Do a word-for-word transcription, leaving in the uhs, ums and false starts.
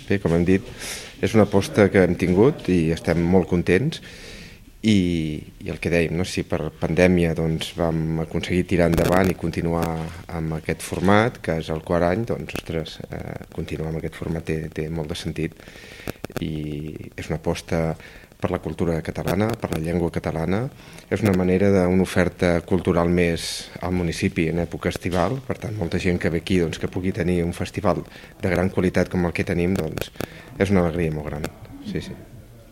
bé, com hem dit, és una aposta que hem tingut i estem molt contents. I, i el que dèiem, no? Si per pandèmia doncs, vam aconseguir tirar endavant i continuar amb aquest format, que és el quart any, doncs, ostres, eh, continuar amb aquest format té, té molt de sentit i és una aposta per la cultura catalana, per la llengua catalana. És una manera d'una oferta cultural més al municipi en època estival, per tant, molta gent que ve aquí doncs, que pugui tenir un festival de gran qualitat com el que tenim, doncs, és una alegria molt gran. Sí, sí.